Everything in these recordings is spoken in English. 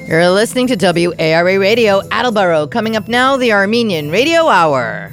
You're listening to WARA Radio, Attleboro. Coming up now, the Armenian Radio Hour.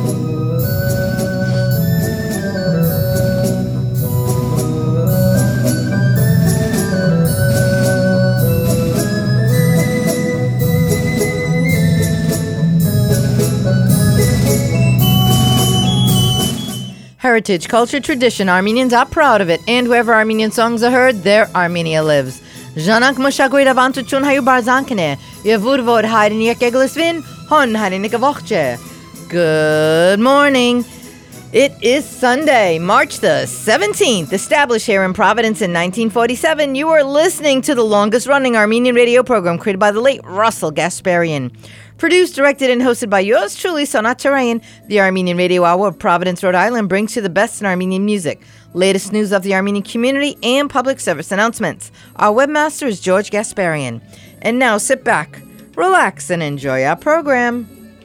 Heritage, culture, tradition. Armenians are proud of it. And wherever Armenian songs are heard, there Armenia lives. Ժանանք մշակույթ ավանդություն հայու բարձանքն է, եւ որ հայրենի եկեղեցին հոն հայրենի կողջ է. Good morning. It is Sunday, March the 17th, established here in Providence in 1947. You are listening to the longest-running Armenian radio program created by the late Russell Gasparian. Produced, directed, and hosted by yours truly, Sonat Tarayan. The Armenian Radio Hour of Providence, Rhode Island brings you the best in Armenian music, latest news of the Armenian community, and public service announcements. Our webmaster is George Gasparian. And now sit back, relax, and enjoy our program.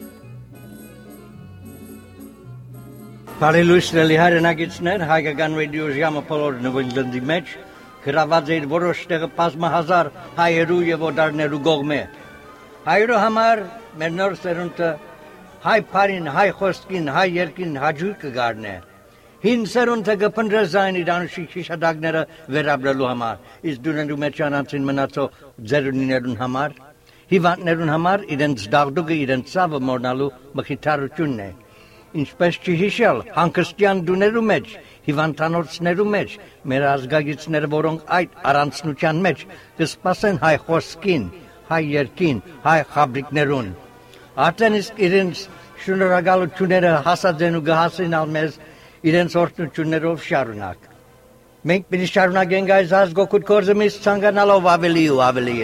Բարելույսների հայրենագիցներ, հայկական ռադիո ժամը բոլոր նվիրդի մեջ գրաված էր որոշ տեղը բազմահազար հայերու եւ օտարներու կողմէ։ Հայերու համար մեր նոր սերունդը հայ բարին, հայ խոսքին, հայ երկին հաջող կգարնե։ Հին սերունդը կփնտրզային իր անշիկ հիշադակները վերաբերելու համար, իսկ դուներու մեջ անցին մնացող ձերունիներուն համար, հիվանդներուն համար իրենց դաղդուկը իրենց ցավը մորնալու մխիթարությունն է։ Ինչպես չհիշել հանգստյան դուներու մեջ, հիվանդանոցներու մեջ, մեր ազգագիցները, որոնք այդ առանցնության մեջ կսպասեն հայ խոսքին, հայ երկին, հայ խաբրիկներուն։ Արդեն իսկ իրենց շնորհակալությունները հասած են ու կհասնեն մեզ իրենց օրհնություններով շարունակ։ Մենք պիտի շարունակենք այս ազգօգուտ գործը միշտ ցանկանալով ավելի ու ավելի։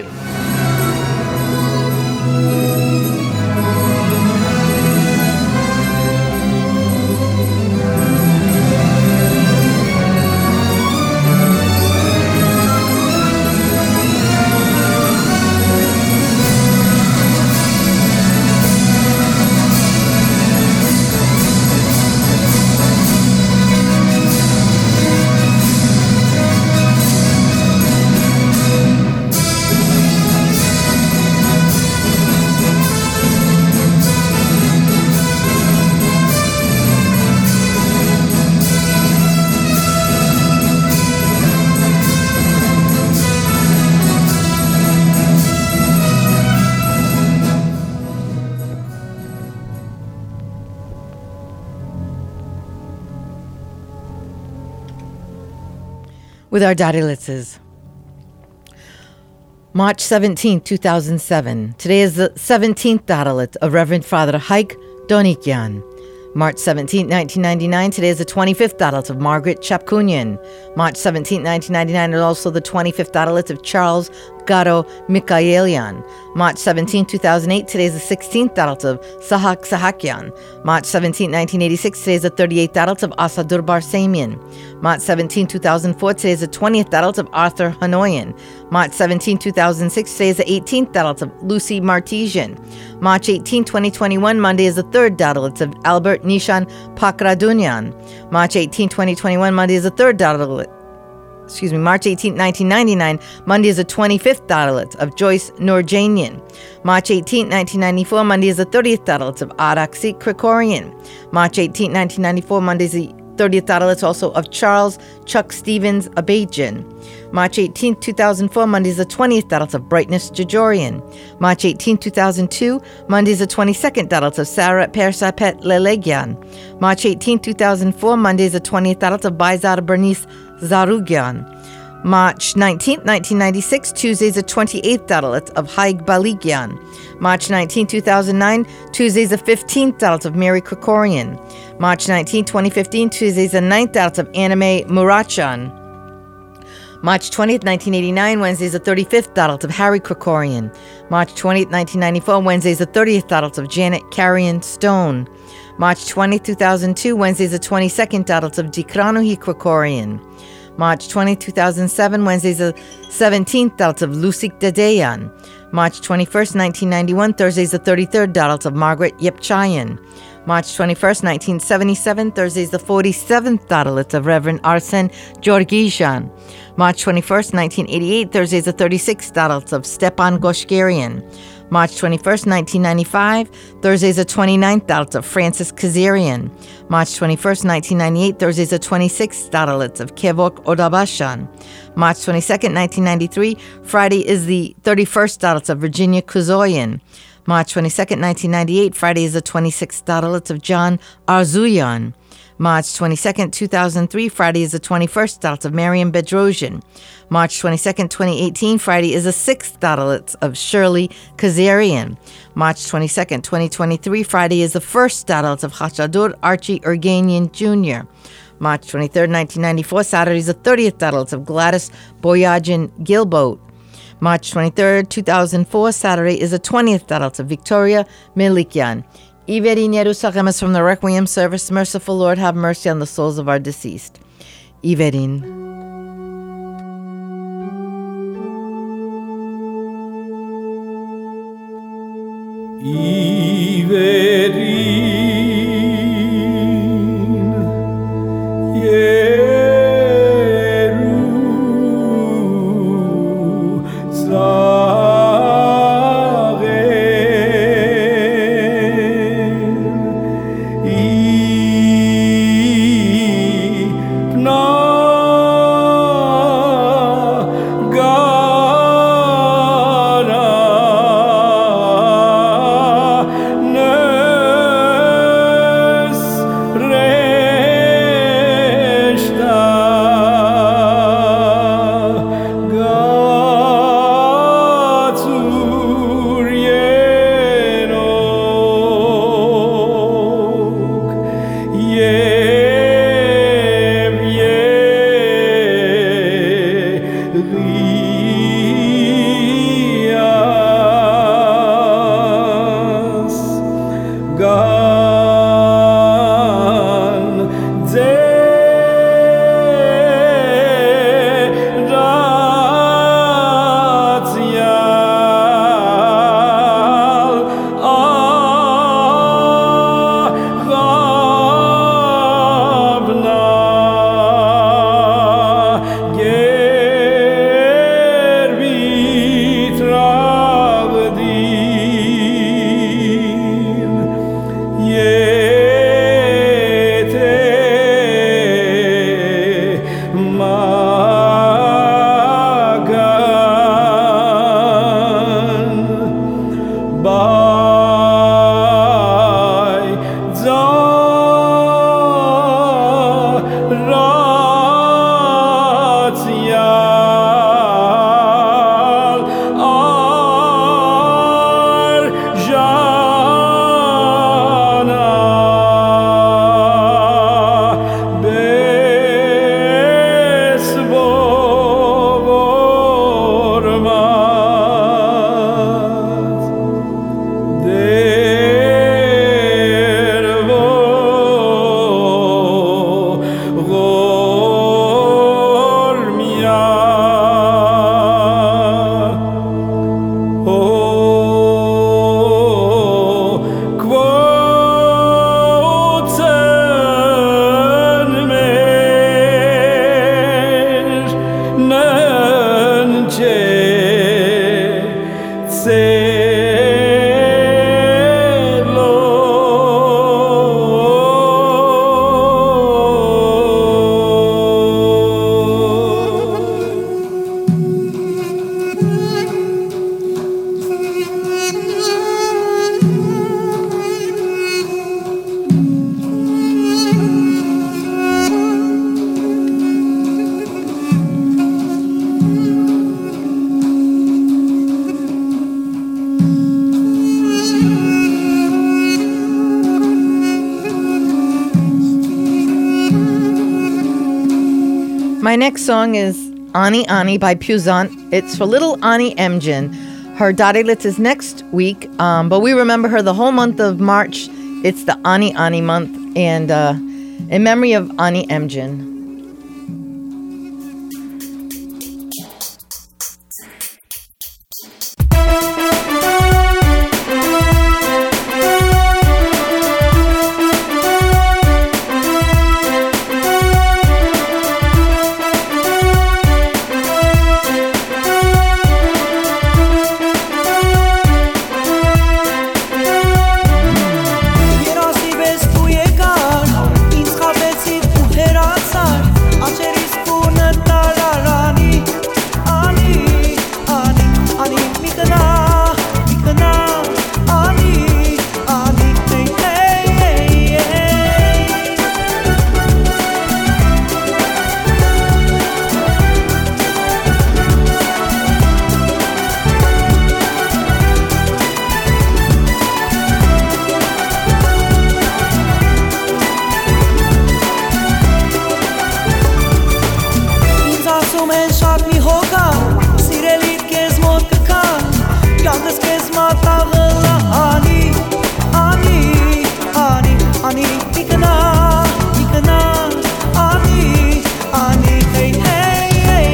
With our Dadilitzes. March 17, 2007. Today is the 17th Dadilit of Reverend Father Haik Donikyan. March 17, 1999. Today is the 25th Dadilit of Margaret Chapkunyan. March 17, 1999 is also the 25th Dadilit of Charles Garo Mikaelian. March 17, 2008. Today is the 16th Dadilit of Sahak Sahakyan. March 17, 1986. Today is the 38th Dadilit of Asadur Barsamian. March 17, 2004. Today is the 20th Dadilit of Arthur Hanoyan. March 17, 2006. Today is the 18th Dadilit of Lucy Martesian. March 18, 2021. Monday is the 3rd Dadilit of Albert Nishan Pakradunyan. March 18, 2021. Monday is the 3rd Dadilit. March 18, 1999, Monday is the 25th Dadilit of Joyce Nurjanian. March 18, 1994, Monday is the 30th Dadilit of Araksi Krikorian. March 18, 1994, Monday is the 30th Dadilit also of Charles Chuck Stevens Abajan. March 18, 2004, Monday is the 20th Dadilit of Brightness Jajorian. March 18, 2002, Monday is the 22nd Dadilit of Sarah Persapet Lelegyan. March 18, 2004, Monday is the 20th Dadilit of Baizar Bernice Zarugyan. March 19, 1996, Tuesday is the 28th Dadilit of Haig Baligyan. March 19, 2009, Tuesday is the 15th Dadilit of Mary Krikorian. March 19, 2015, Tuesday is the 9th Dadilit of Anime Murachan. March 20th, 1989, Wednesday is the 35th Dadilit of Harry Krikorian. March 20th, 1994, Wednesday is the 30th Dadilit of Janet Carrion Stone. March 20th, 2002, Wednesday is the 22nd Dadilit of Dikranuhi Krikorian. March 20, 2007, Wednesday is the 17th Dadilit of Lusik Dadeyan. March 21st, 1991, Thursday is the 33rd Dadilit of Margaret Yepchayan. March 21st, 1977, Thursday is the 47th Dadolit of Reverend Arsen Georgishan. March 21st, 1988, Thursday is the 36th Dadolit of Stepan Goshgarian. March 21st, 1995, Thursday is the 29th Dadolit of Francis Kazarian. March 21st, 1998, Thursday is the 26th Dadolit of Kevok Odabashan. March 22nd, 1993, Friday is the 31st Dadolit of Virginia Kuzoyan. March 22nd, 1998, Friday is the 26th Dadolit of John Arzuyan. March 22nd, 2003, Friday is the 21st Dadolit of Mariam Bedrosian. March 22nd, 2018, Friday is the 6th Dadolit of Shirley Kazarian. March 22nd, 2023, Friday is the 1st Dadolit of Hachadur Archie Urganian Jr. March 23rd, 1994, Saturday is the 30th Dadolit of Gladys Boyajian Gilboat. March 23rd, 2004, Saturday is the 20th Dadolit of Victoria Milikian. Iverin Yerusachem is from the Requiem service. Merciful Lord, have mercy on the souls of our deceased. Iverin. My next song is Ani Ani by Puzant. It's for little Ani Emjin. Her Dadolit is next week, but we remember her the whole month of March. It's the Ani Ani month, and in memory of Ani Emjin. ռախոկա սիրելիդ կեզ մոտ կքա կյանքս կեզ մատաղը անի անի անի անի իկնա իկնա անի անի hey hey hey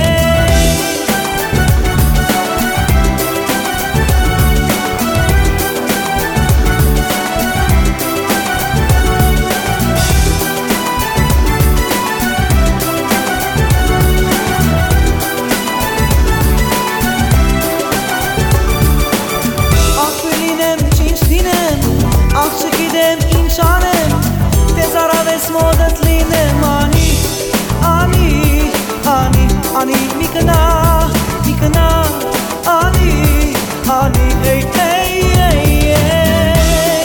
Աղջկիդեմ ինչ անեմ Տեզ արավես մոդըտ լինեմ Անի, անի, անի, անի Մի կնա, անի, անի Hey, hey, hey, hey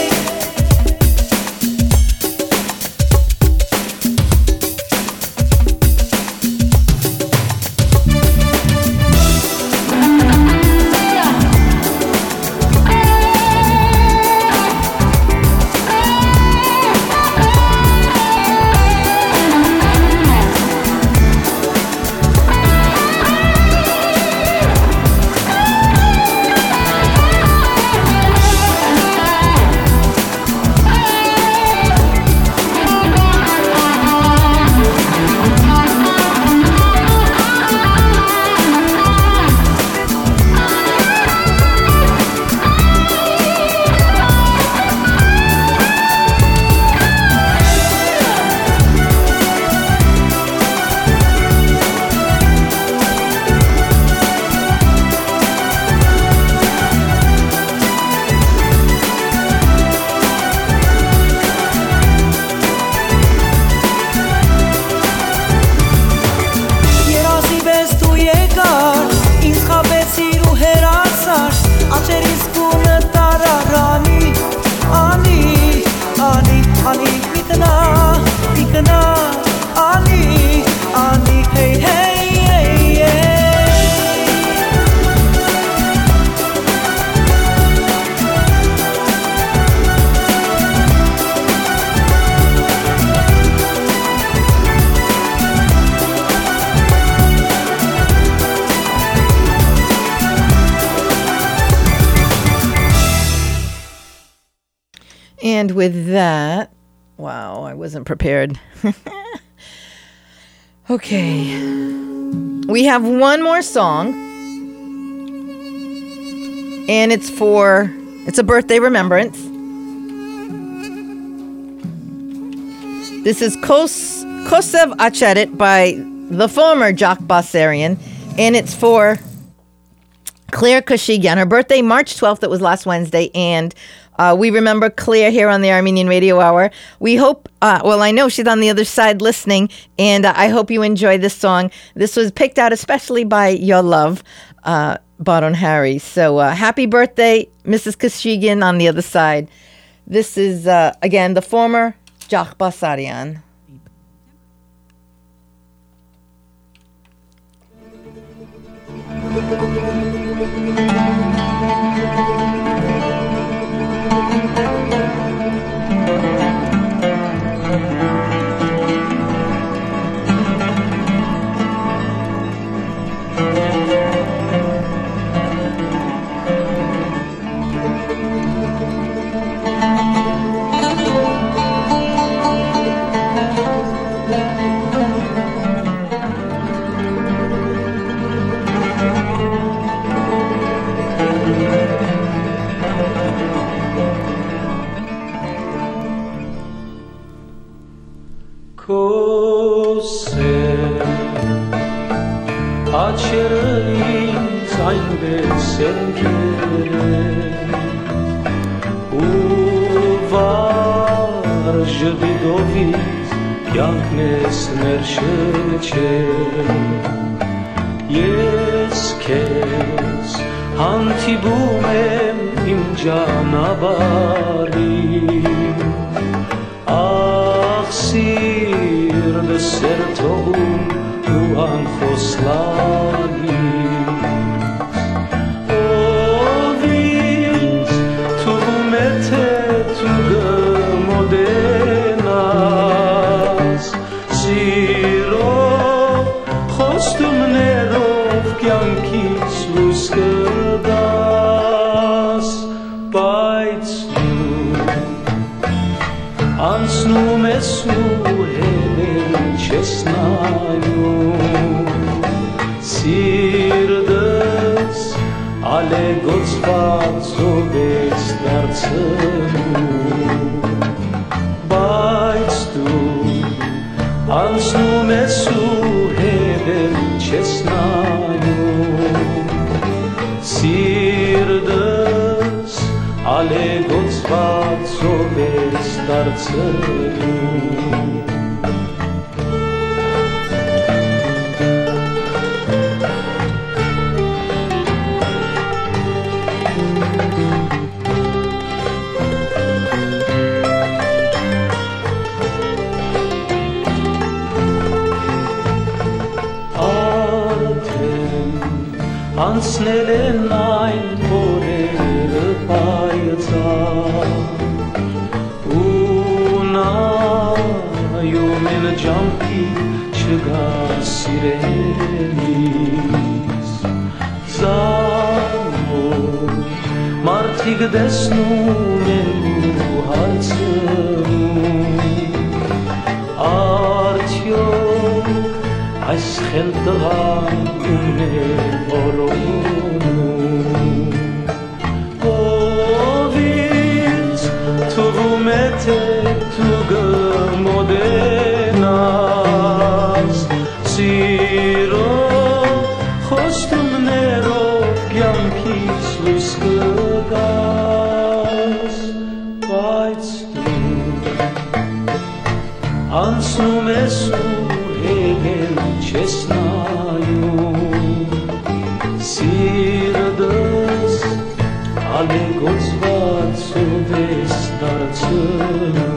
And with that, wow, I wasn't prepared. Okay. We have one more song. And it's a birthday remembrance. This is Kosev Acheret by the former Jock Bassarian. And it's for Claire Koshigian. Her birthday, March 12th. It was last Wednesday. And we remember Claire here on the Armenian Radio Hour. We hope, I know she's on the other side listening, and I hope you enjoy this song. This was picked out especially by your love, Baron Harry. So happy birthday, Mrs. Koshigian on the other side. This is, again, the former Jock Bassarian. Աչերից այնպես երկեր ու վար ժպիտովից կյանքն ես ներշնչել Ես քեզ հանդիպում եմ իմ ճանապարհին Ախ սիրտը սեր թողում ու անխոսլանից Ով ինձ թվում է թե դու գմոդենաս Սիրո խոստումներով messuhelen chesnayum Sirdes ale Gospat zoves dartsenu Weißt du ans nu messuhelen chesnayum Sirdes ale Gospat zoves dartsenu Ansnele nein vorere paia Una yumen jampi chga sirenis Zamo martig desnu menu halsenu Artyom As kheltran unne oronu Ovins tu mete tu modenas Siro khostum nero gyam kis luskas Weißt du ans nu mesu hegen chesnayum Sirdes ale Gospat zoves dartsenu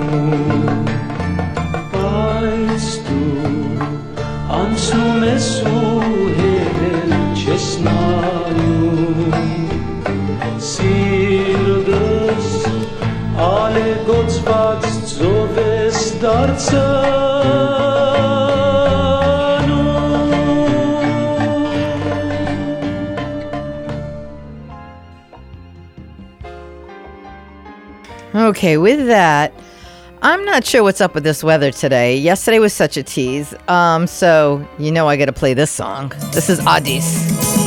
Weißt du ans nu mesu hegen chesnayum Sirdes ale Gospat zoves dartsenu Okay, with that, I'm not sure what's up with this weather today. Yesterday was such a tease. So you know I gotta play this song. This is Adis.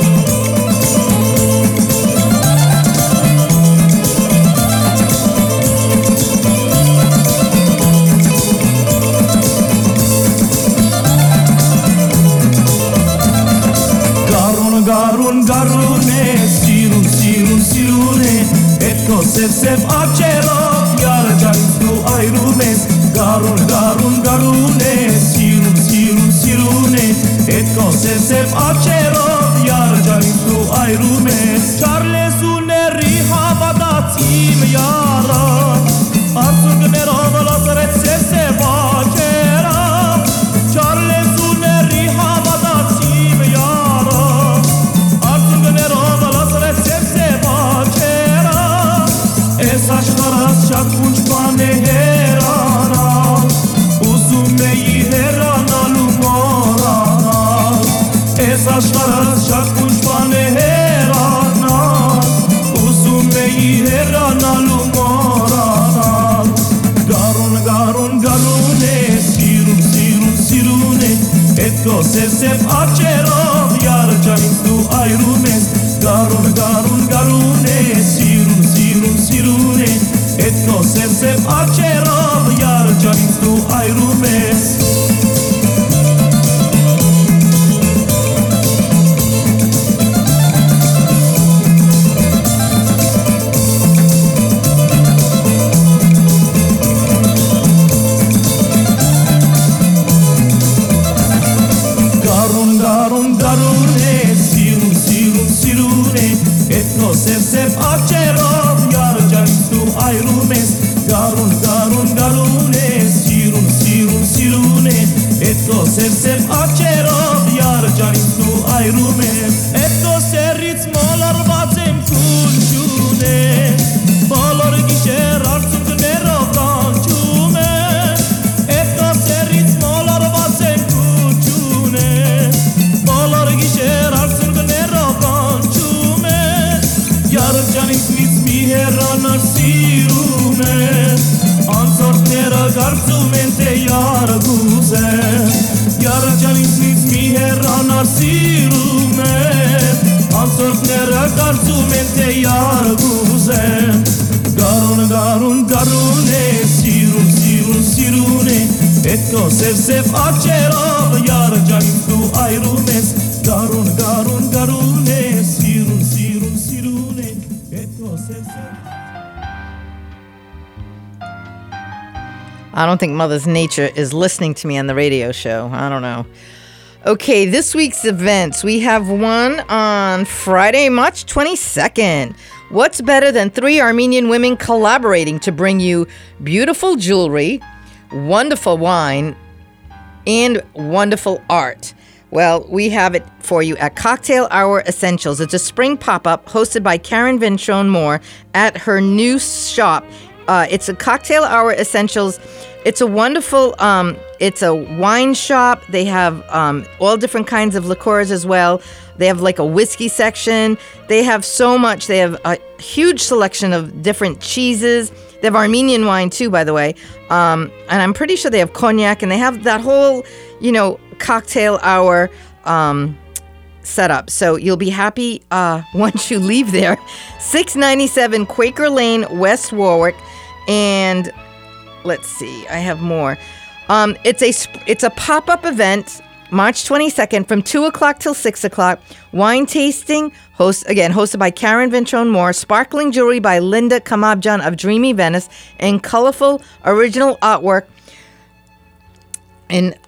Garune, sirun, sirun, sirune Etko sev, sev, acero Yar canis tu ayrumes Garun, garun, garune Sirun, sirun, sirune Etko sev, sev, acero Yar canis tu ayrumes Charle sune riha vadatim yara Arsung nerova lasret sev, sev, acera Charle sune riha vadatim yara Es aşkaras şakkunç bane herana Uzun meyi herana lumorana Es aşkaras şakkunç bane herana Uzun meyi herana lumorana Garun, garun, garune Sirun, sirun, sirune Etko sev, sev, acero Yar canis tu ayrumes Garun, garun, garune Sirun, sirun, sirune Etko sev, sev, acero Yar canis tu ayrumes Garun, garun, garune Sirun, sirun, sirune Etko sev, sev, acero Yar canis tu ayrumes Garun, garun, garune Sirun, sirun, sirune Etko sev, sev, acero Yar canis tu ayrumes Etko serrit molar batem kulşune Balor gişer artık nero kançume Etko serrit molar batem kulşune Balor gişer artık nero kançume Yar canis mis mi herana sirume Ansort nera կարծում են թե յարը գուզեմ Յարը ջանիցնից մի հեռանար սիրում եմ Անցորդները կարծում են թե յարը գուզեմ Գարուն է սիրուն է Էդ քո սև աչերով յարը ջանից դու այրում ես Գարուն է սիրուն է Էդ քո սև I don't think Mother's Nature is listening to me on the radio show. I don't know. Okay, this week's events. We have one on Friday, March 22nd. What's better than 3 Armenian women collaborating to bring you beautiful jewelry, wonderful wine, and wonderful art? Well, we have it for you at Cocktail Hour Essentials. It's a spring pop-up hosted by Karen Ventrone Moore at her new shop. It's a Cocktail Hour Essentials. It's a wonderful, it's a wine shop. They have all different kinds of liqueurs as well. They have like a whiskey section. They have so much. They have a huge selection of different cheeses. They have Armenian wine too, by the way. And I'm pretty sure they have cognac, and they have that whole, cocktail hour setup. So you'll be happy once you leave there. 697 Quaker Lane, West Warwick. And let's see, I have more. It's a pop-up event, March 22nd from 2 o'clock till 6 o'clock. Wine tasting, hosted by Karen Ventrone Moore. Sparkling jewelry by Linda Kamabjan of Dreamy Venice. And colorful original artwork. And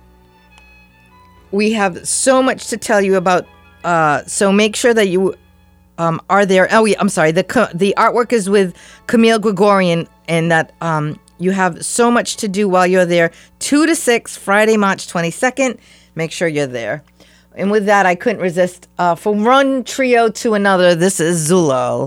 we have so much to tell you about. So make sure that you are there. I'm sorry. The artwork is with Camille Gregorian, and that you have so much to do while you're there. 2 to 6, Friday, March 22nd. Make sure you're there. And with that, I couldn't resist. From one trio to another, this is Zulal.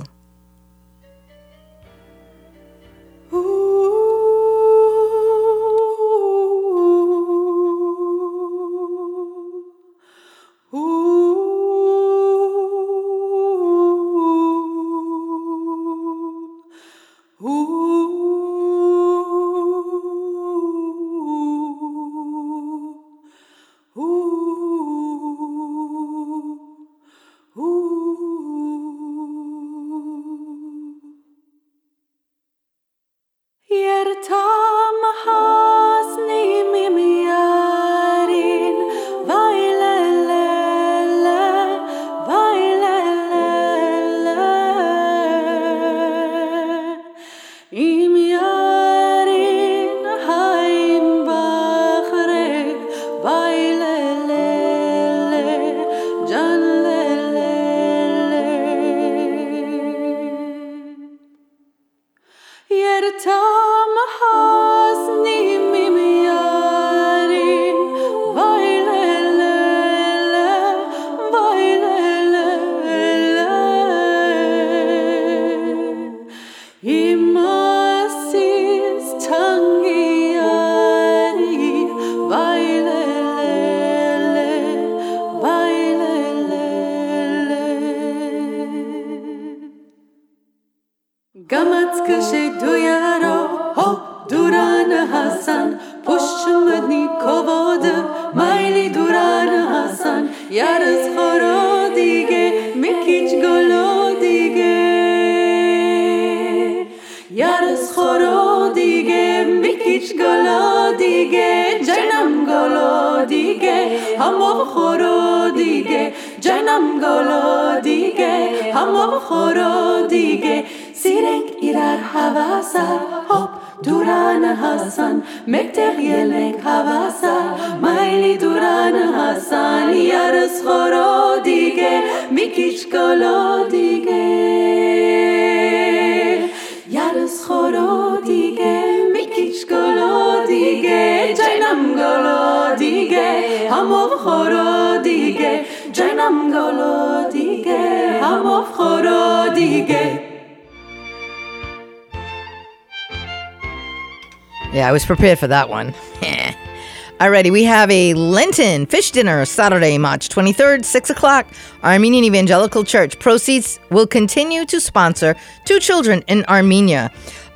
Yeah, I was prepared for that one. Alrighty, we have a Lenten fish dinner Saturday, March 23rd, 6 o'clock. Armenian Evangelical Church. Proceeds will continue to sponsor 2 children in Armenia.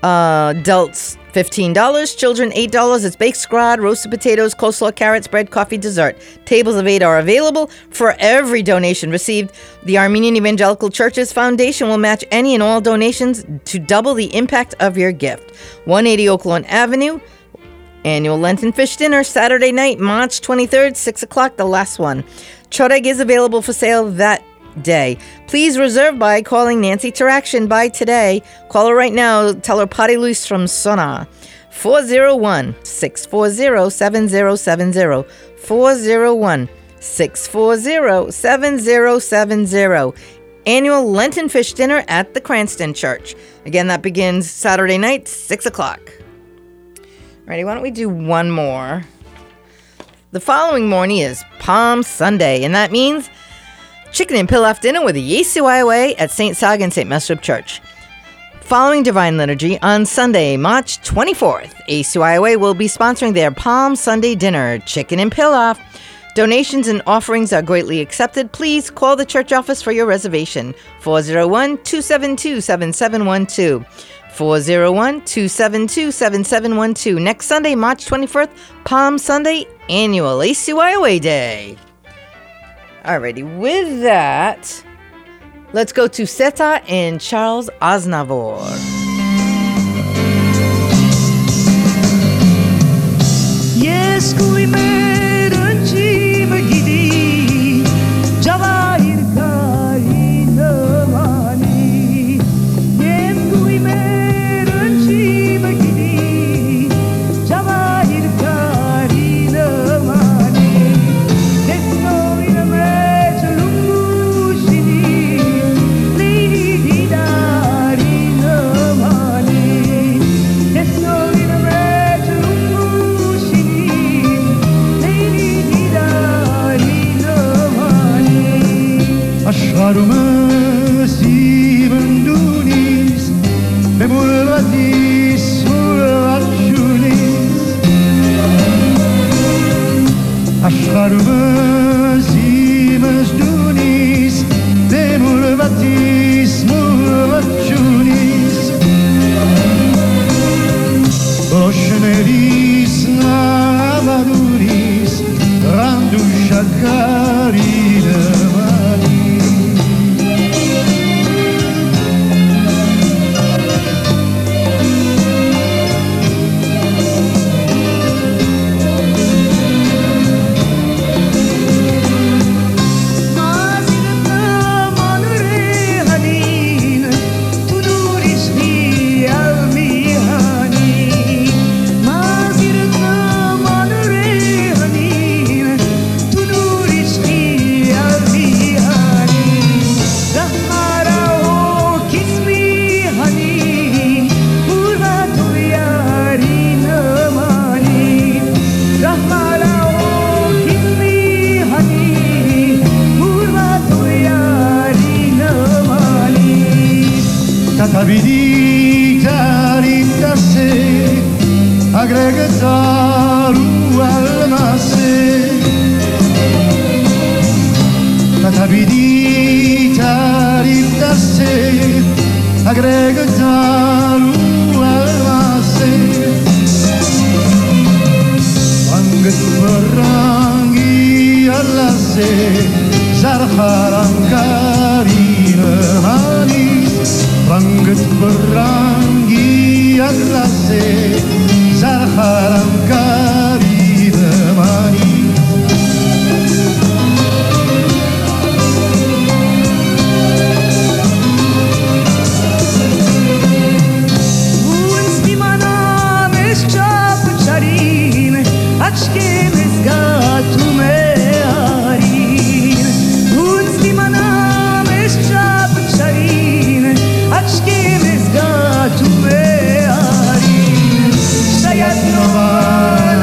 Adults $15, children $8. It's baked scrod, roasted potatoes, coleslaw, carrots, bread, coffee, dessert. Tables of 8 are available. For every donation received, the Armenian Evangelical Churches Foundation will match any and all donations to double the impact of your gift. 180 Oaklawn Avenue. Annual Lenten Fish Dinner, Saturday night, March 23rd, 6 o'clock, the last one. Choreg is available for sale that day. Please reserve by calling Nancy Taraction by today. Call her right now. Tell her Patty Luis from Sona. 401-640-7070. 401-640-7070. Annual Lenten Fish Dinner at the Cranston Church. Again, that begins Saturday night, 6 o'clock. Alrighty, why don't we do one more? The following morning is Palm Sunday, and that means chicken and pilaf dinner with the Yesu Iowa at St. Sag and St. Mesrib Church. Following Divine Liturgy on Sunday, March 24th, Yesu Iowa will be sponsoring their Palm Sunday dinner, chicken and pilaf. Donations and offerings are greatly accepted. Please call the church office for your reservation, 401-272-7712. 401-272-7712. Next Sunday, March 24th, Palm Sunday, annual Yesu Iowa Day. Alrighty, with that, let's go to Seta and Charles Aznavour. Yes, kuimeranchi magidi Jawahir kari namani. Yes, kuimeranchi magidi Jawahir kari namani. Let's go in a resolution. Lady Didari namani. Let's go in a resolution. Lady Didari namani. أشهر مسيب دونيس بمرغتيس مرغتشونيس أشهر مسيب دونيس بمرغتيس مرغتشونيس روشنريس نعمرونيس غاندو شكاري دماني Tatavidi taritase agregataru almase Tatavidi taritase agregataru almase Angat barangi alase zarharangari hani Rangat berangi atlase zarharam kari demani Uns di manam eschap charin achke mesgatu mearin Uns di manam eschap charin achke mesgatu mearin Shayat novan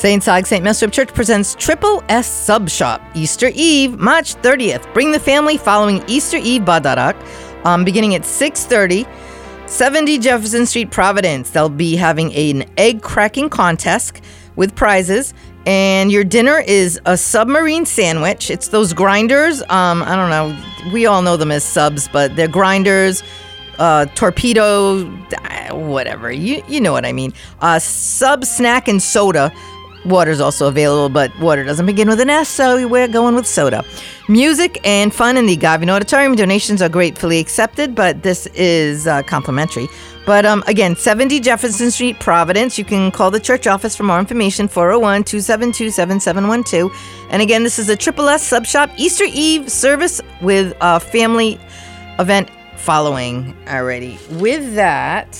St. Sag St. Mesrop Church presents Triple S Sub Shop, Easter Eve, March 30th. Bring the family following Easter Eve Badarak, beginning at 6:30, 70 Jefferson Street, Providence. They'll be having an egg cracking contest with prizes, and your dinner is a submarine sandwich. It's those grinders. I don't know. We all know them as subs, but they're grinders. Torpedo, whatever. You know what I mean. Sub snack and soda. Water's also available, but water doesn't begin with an S, so we're going with soda. Music and fun in the Gavin Auditorium. Donations are gratefully accepted, but this is complimentary. But again, 70 Jefferson Street, Providence. You can call the church office for more information, 401-272-7712. And again, this is a Triple S Sub Shop Easter Eve service with a family event following. Alrighty. With that,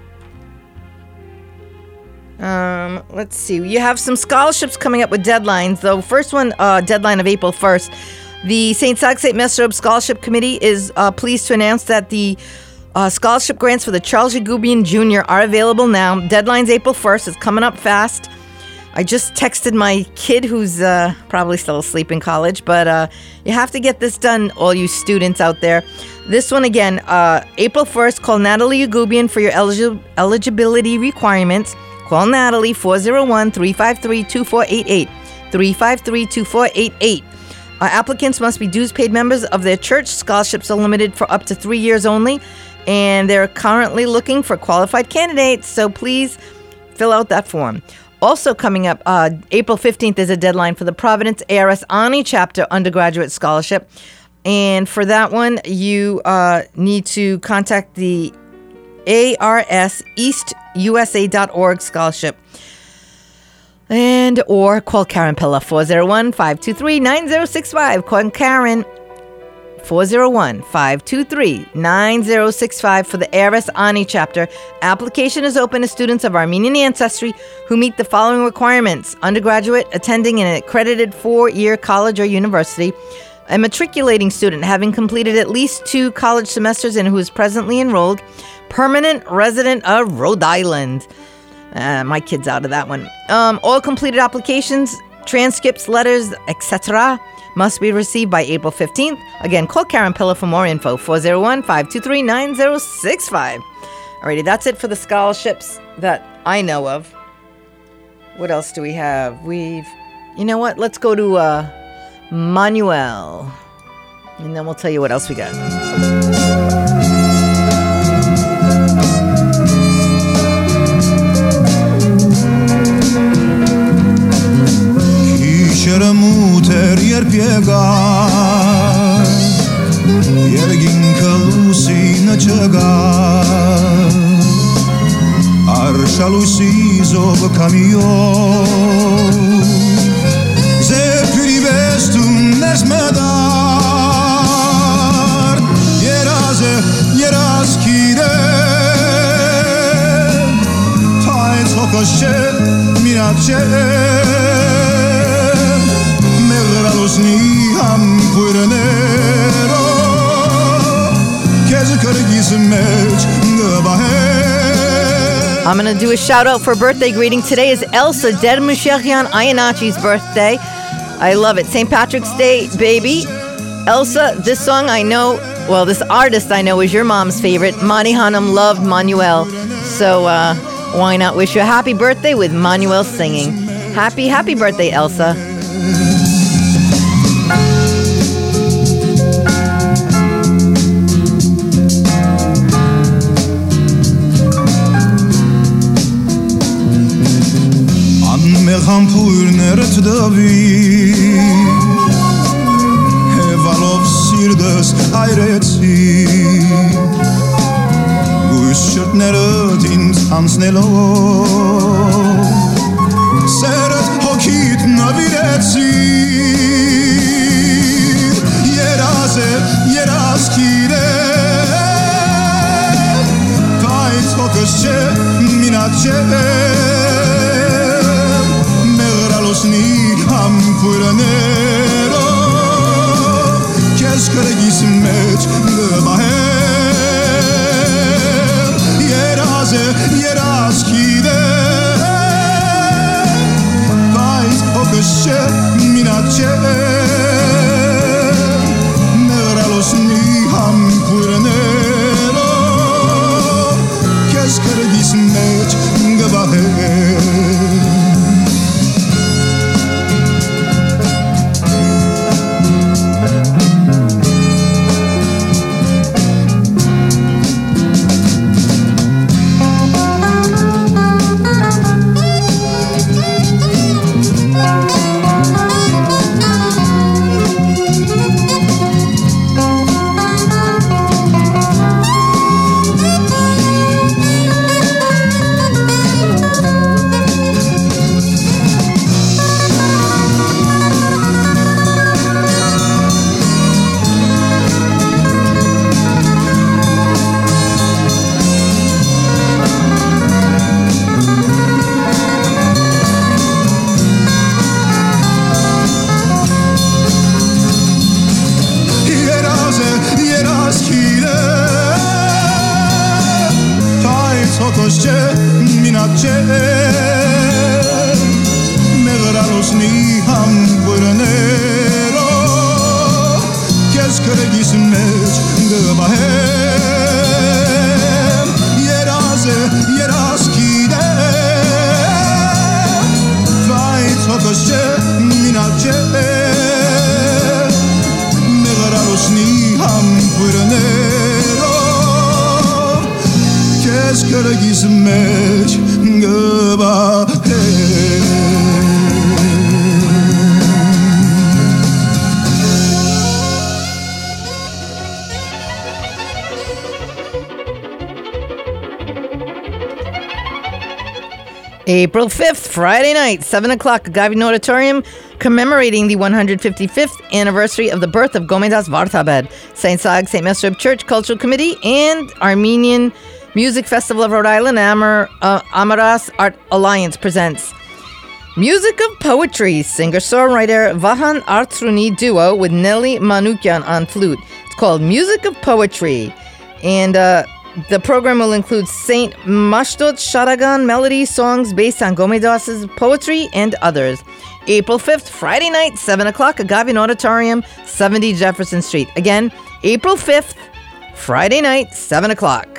let's see. You have some scholarships coming up with deadlines. The first one, deadline of April 1st. The St. Sag St. Mesrop Scholarship Committee is pleased to announce that the scholarship grants for the Charles Yagubian Jr. are available now. Deadline's April 1st. It's coming up fast. I just texted my kid who's probably still asleep in college, but you have to get this done, all you students out there. This one again, April 1st, call Natalie Yagubian for your eligibility requirements. Call Natalie, 401-353-2488, 353-2488. Applicants must be dues-paid members of their church. Scholarships are limited for up to 3 years only, and they're currently looking for qualified candidates, so please fill out that form. Also coming up, April 15th is a deadline for the Providence ARS Ani Chapter Undergraduate Scholarship, and for that one, you need to contact the ARSEastUSA.org scholarship and or call Karen Pella 401-523-9065. Call Karen 401-523-9065 for the ARS Ani chapter. Application is open to students of Armenian ancestry who meet the following requirements: undergraduate attending an accredited 4-year college or university, a matriculating student having completed at least 2 college semesters and who is presently enrolled, permanent resident of Rhode Island. My kid's out of that one. All completed applications, transcripts, letters, etc. must be received by April 15th. Again, call Karen Pilla for more info, 401-523-9065. Alrighty, that's it for the scholarships that I know of. What else do we have? You know what? Let's go to Manuel, and then we'll tell you what else we got. Շրմութեր երբ եկար Երգինքը լուսինը չգար Արշալույսի զովը կամիով Զեպյուրի վեստում ներս մդար Երազը երազքիր է Թայց հոգոս չէ միրակ չէ I'm going to do a shout out for birthday greeting. Today is Elsa Dermusherian Ayanachi's birthday. I love it. St. Patrick's Day, baby. Elsa, this song I know, well, this artist I know is your mom's favorite. Mani Hanum loved Manuel. So why not wish you a happy birthday with Manuel singing. Happy birthday, Elsa. Համբույրները թդավի Հևալով սիրդս այրեցի Գույս շրտներըդ ինձ հանցնելով Սերըդ հոգիտ նվիրեցի Երազ է, երազքիր է Թայց հոգս չէ, մինակ չէ չէ մինակ չէ մեղրալոսնի համբուրներով քեզ կրգիս մեջ գվահեմ երազ կիդեմ վայց հոգս չէ մինակ չէ մեղրալոսնի համբուրներով քեզ կրգիս մեջ գվահեմ April 5th, Friday night, 7 o'clock, Gavin Auditorium, commemorating the 155th anniversary of the birth of Gomedas Vartabed. St. Sag, St. Mesrib Church Cultural Committee, and Armenian Music Festival of Rhode Island, Amaras Art Alliance presents Music of Poetry, singer-songwriter Vahan Artruni duo with Nelly Manukyan on flute. It's called Music of Poetry. And the program will include Saint Mashdot Sharagan melody songs based on Gomedas's poetry and others. April 5th, Friday night, 7 o'clock, Agavin Auditorium, 70 Jefferson Street. Again, April 5th, Friday night, 7 o'clock.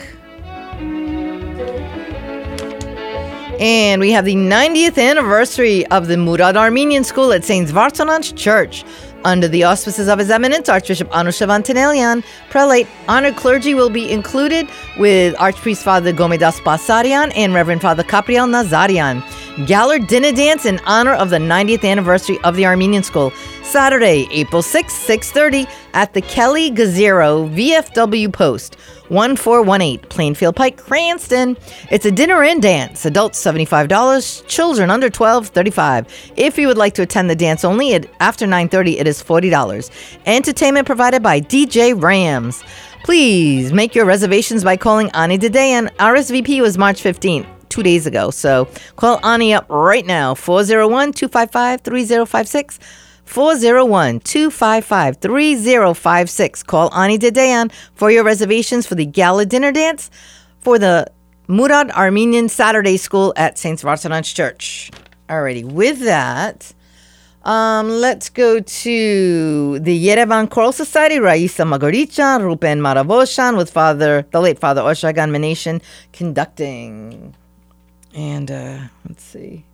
And we have the 90th anniversary of the Murad Armenian School at St. Vartananch Church. Under the auspices of His Eminence Archbishop Anushavan Tenelian, prelate, honored clergy will be included with Archpriest Father Gomedas Basarian and Reverend Father Capriel Nazarian. Gala dinner dance in honor of the 90th anniversary of the Armenian School. Saturday, April 6th, 6:30 at the Kelly Gazero VFW Post, 1418 Plainfield Pike, Cranston. It's a dinner and dance. Adults $75, children under 12 $35. If you would like to attend the dance only after 9:30, it is $40. Entertainment provided by DJ Rams. Please make your reservations by calling Ani Dedeyan. RSVP was March 15th. 2 days ago. So call Ani up right now, 401-255-3056, 401-255-3056. Call Ani Dedeyan for your reservations for the gala dinner dance for the Murad Armenian Saturday School at St. Vartananch Church. Alrighty, with that, let's go to the Yerevan Choral Society, Raisa Magorichan, Rupen Maravoshan, with the late Father Oshagan Menashian conducting. And let's see.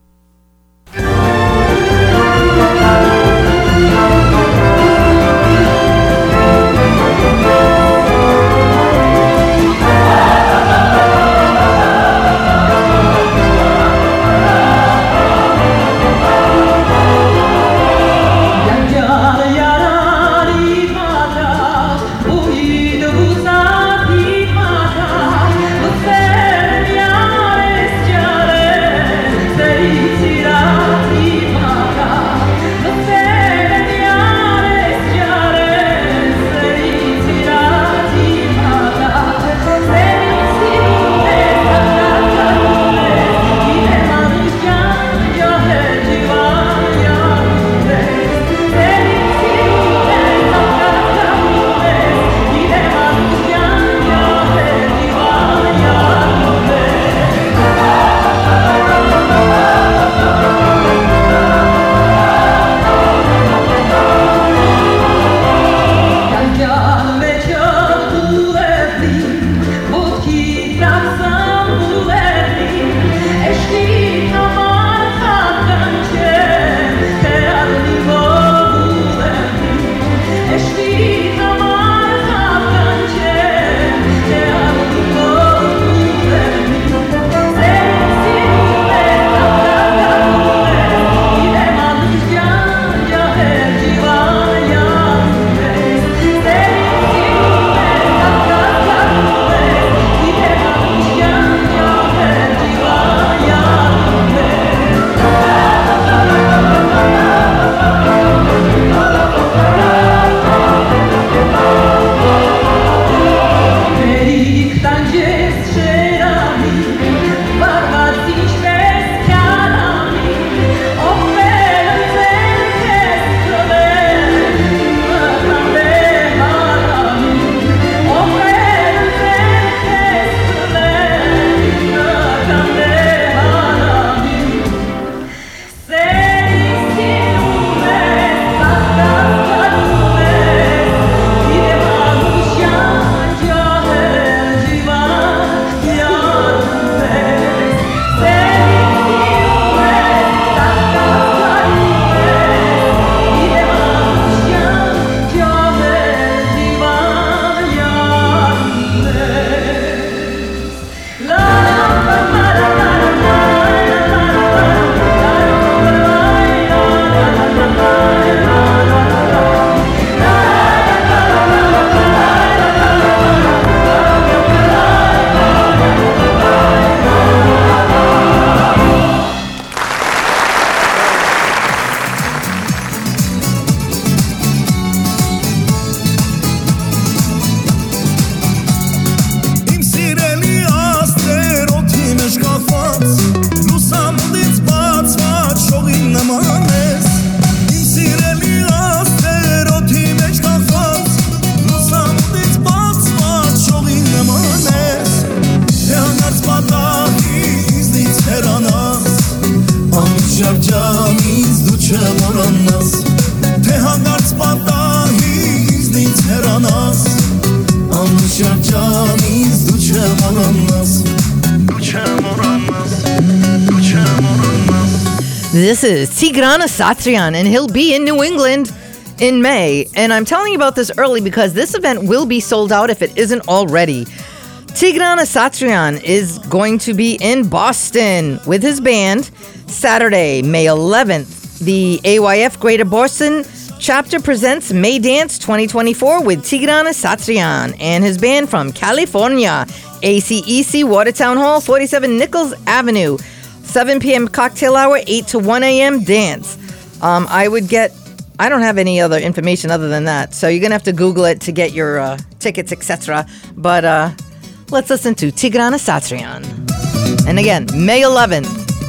This is Tigran Asatrian, and he'll be in New England in May. And I'm telling you about this early because this event will be sold out if it isn't already. Tigran Asatrian is going to be in Boston with his band Saturday, May 11th. The AYF Greater Boston chapter presents May Dance 2024 with Tigran Asatrian and his band from California. ACEC Watertown Hall, 47 Nichols Avenue. 7 p.m. cocktail hour, 8 to 1 a.m. dance. I don't have any other information other than that, so you're going to have to Google it to get your tickets, etc. But let's listen to Tigran Asatrian. And again, May 11th,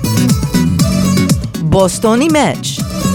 Bostoni Mech.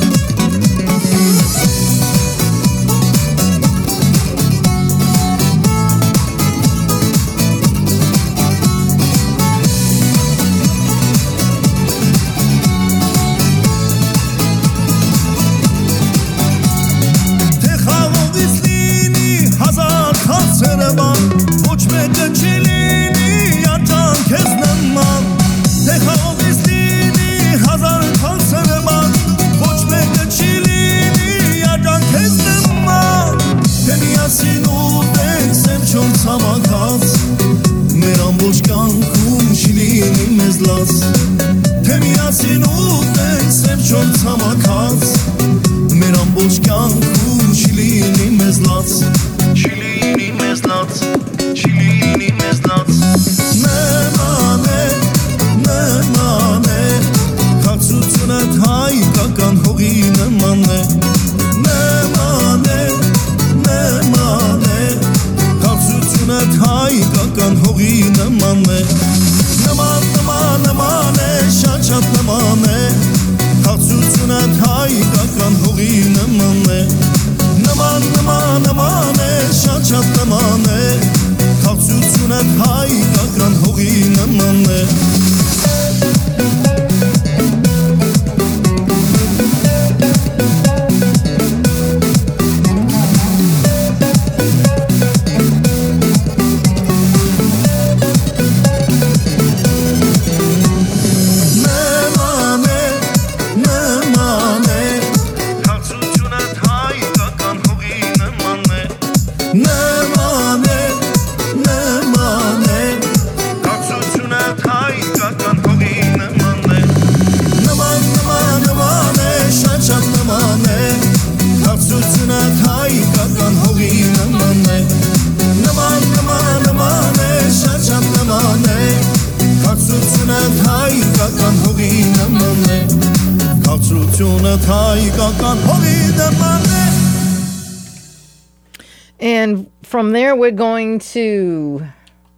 And from there, we're going to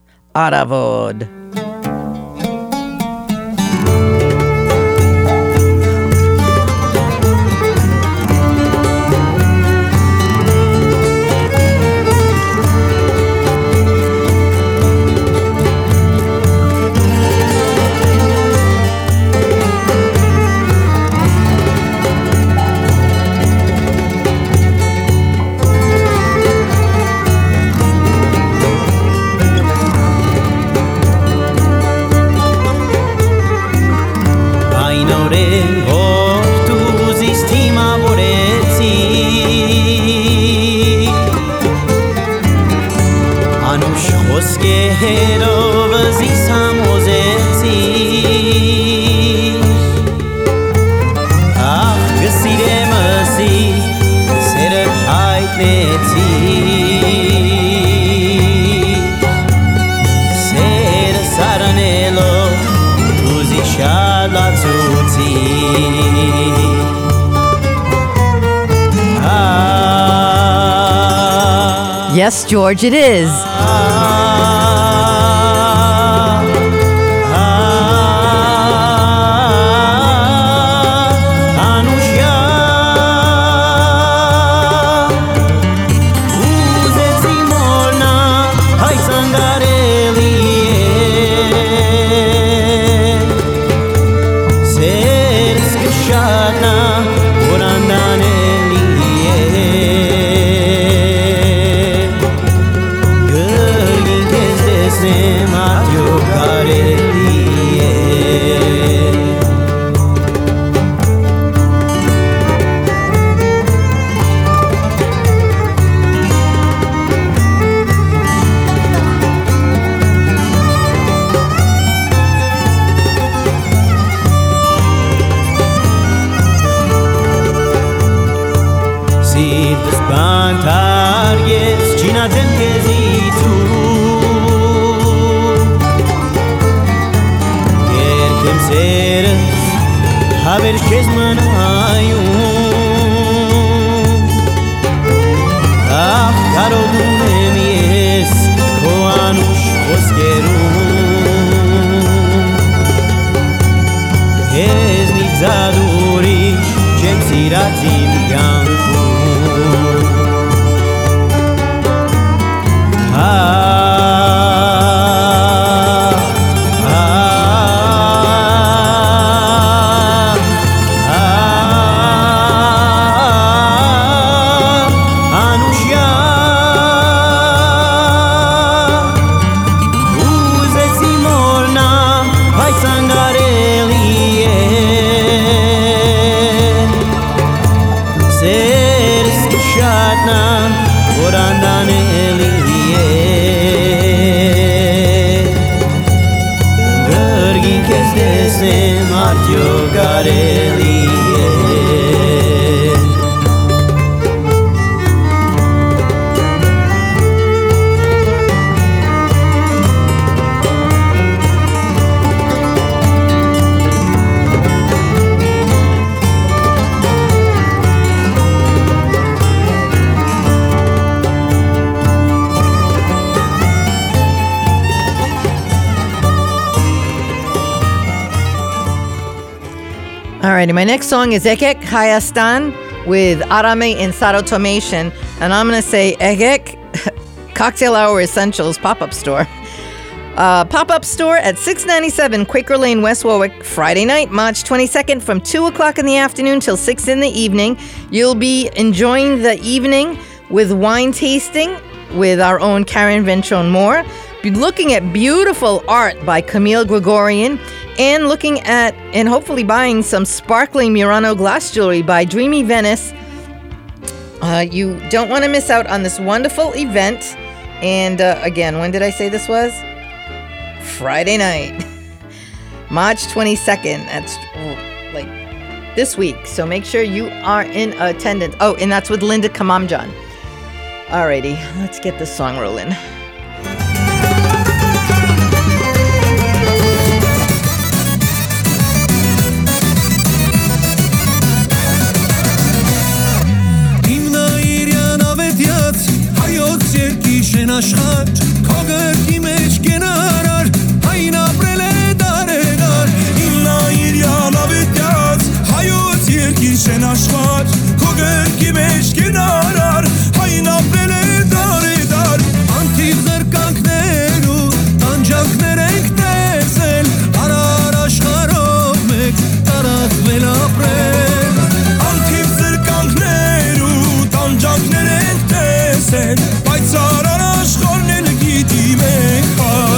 Aravod. Yes, George, it is. Girl, Antargis Cinaten Kezitu Erkem Seres Haber Kezmanayum Ach Karodum Emies Koanush Koskerum Ez Nitzadurish Jem Siratim Yankum Alrighty, my next song is Ekek Hayastan with Arame and Sarotomation, and I'm going to say Ekek Cocktail Hour Essentials Pop-Up Store. Pop-Up Store at 697 Quaker Lane, West Warwick, Friday night, March 22nd from 2 o'clock in the afternoon till 6 in the evening. You'll be enjoying the evening with wine tasting with our own Karen Ventrone Moore. Be looking at beautiful art by Camille Gregorian and looking at and hopefully buying some sparkling Murano glass jewelry by Dreamy Venice. You don't want to miss out on this wonderful event. And again, when did I say this was? Friday night, March 22nd. That's like this week. So make sure you are in attendance. Oh, and that's with Linda Kamamjan. Alrighty, let's get this song rolling. Շեն աշխատ Կողըքի մեջ կենարար Այն ապրել է դարեգար Իննա իրյան ավետյաց Հայոց երկիր շեն աշխատ Կողըքի մեջ կենարար Այն ապրել է դարեգար Անթիվ զրկանքներու Տանջանքներ ենք տեսել Արար աշխարով մեկ Տարածվել ապրել Անթիվ զրկանքներու Տանջանքներ ենք տեսել Բայց արար աշխարհն գիտի մենք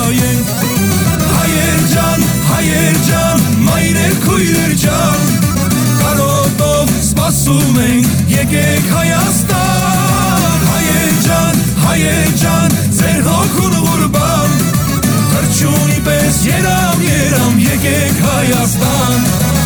հայեր ջան, մայրեր քույրեր ջան Կարոտով սպասում ենք եկեք Հայաստան Հայեր ջան, ձեր հոգուն ղուրբան Թրջունի պես երամ եկեք Հայաստան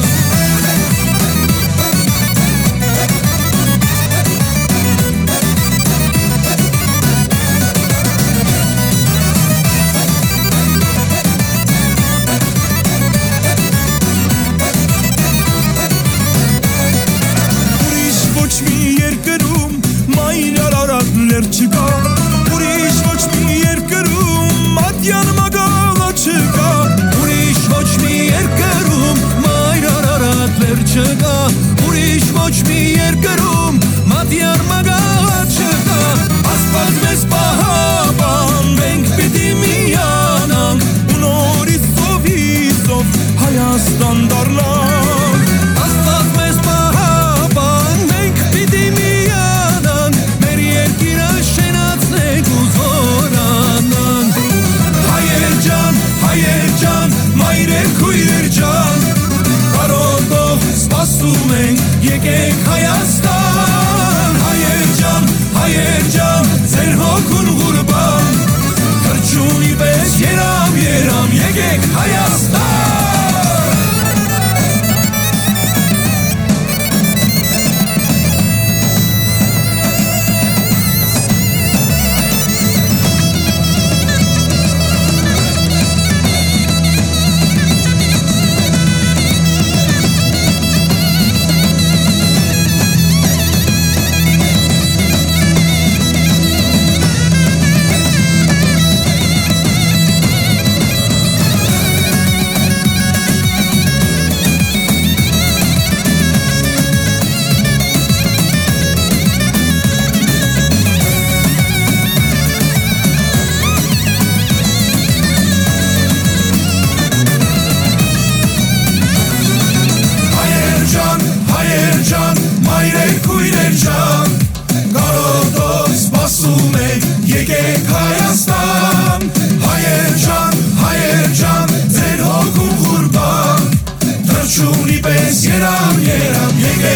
չկա Ուրիշ ոչ մի երկրում Մատյան մագաղա չկա Ուրիշ ոչ մի երկրում Մայր Արարատ լեր չկա Ուրիշ ոչ մի երկրում Մատյան մագաղա չկա Աստված մեզ պահապանվենք Պիտի միանանք Ու նորից սովիզով Հայաստան դառնանք Աստված մեզ պահապանվենք Պիտի միանանք Մեր երկիրը շենացնենք ու զորանանք Հայեր ջան, մայրեր քույրեր ջան Կարոտով սպասում ենք եկեք Հայաստան Հայեր ջան, ձեր հոգուն ղուրբան Թրջունի պես երամ եկեք Հայաստան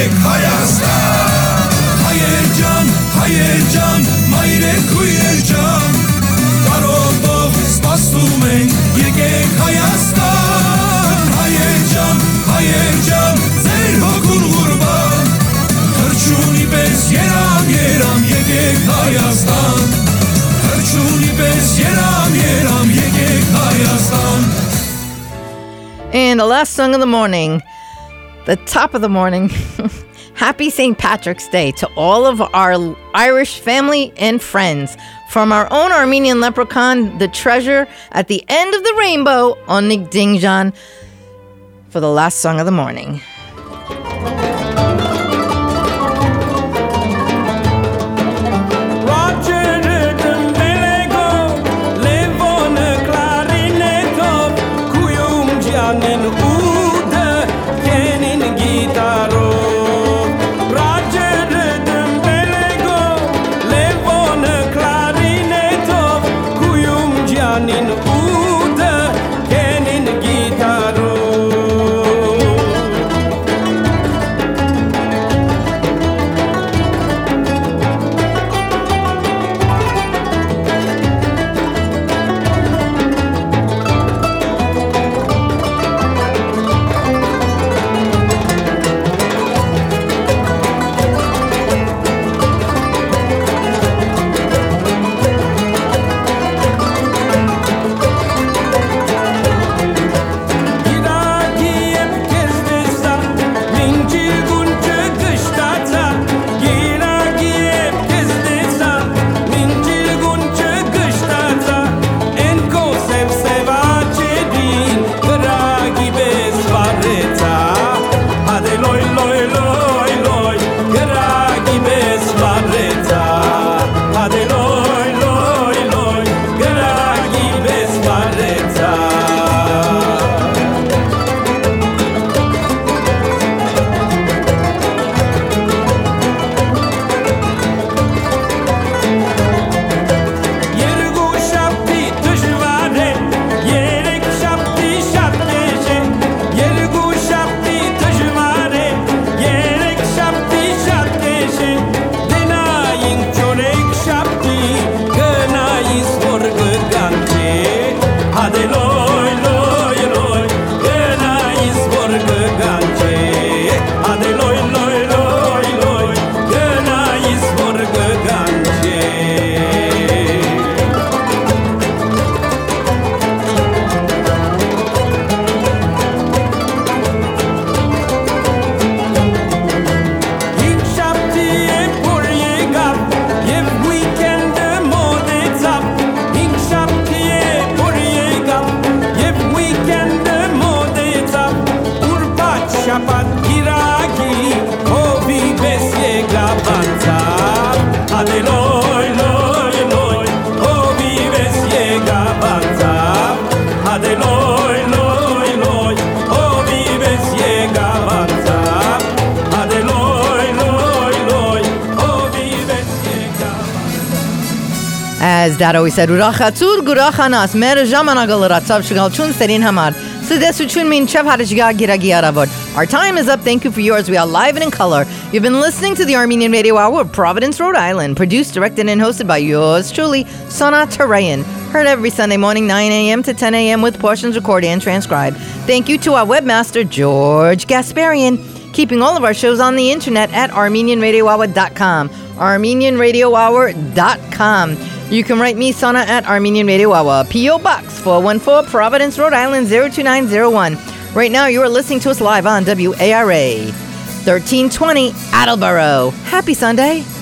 یک Հայաստան հայեր ջան մայրեք քույրեր ջան Կարոտով սպասում ենք եկեք Հայաստան հայեր ջան ձեր հոգուն ղուրբան Թրջունի պես երամ եկեք Հայաստան Թրջունի պես երամ եկեք Հայաստան And the last song of the morning, the top of the morning. Happy St. Patrick's Day to all of our Irish family and friends. From our own Armenian leprechaun, the treasure at the end of the rainbow, Onik Dingjan, for the last song of the morning. As Dad always said, Urachatzur Gurachanas, Mer Jamanagal Ratsav Shigal Chun Serin Hamad. Sudesu Chun Min Chev Hadishga Giragi Aravod. Our time is up. Thank you for yours. We are live and in color. You've been listening to the Armenian Radio Hour of Providence, Rhode Island. Produced, directed, and hosted by yours truly, Sana Tarayan. Heard every Sunday morning, 9 a.m. to 10 a.m. with portions recorded and transcribed. Thank you to our webmaster, George Gasparian. Keeping all of our shows on the internet at ArmenianRadioHour.com. ArmenianRadioHour.com. You can write me, Sana, at Armenian Radio Hour, P.O. Box 414, Providence, Rhode Island, 02901. Right now, you are listening to us live on WARA 1320 Attleboro. Happy Sunday.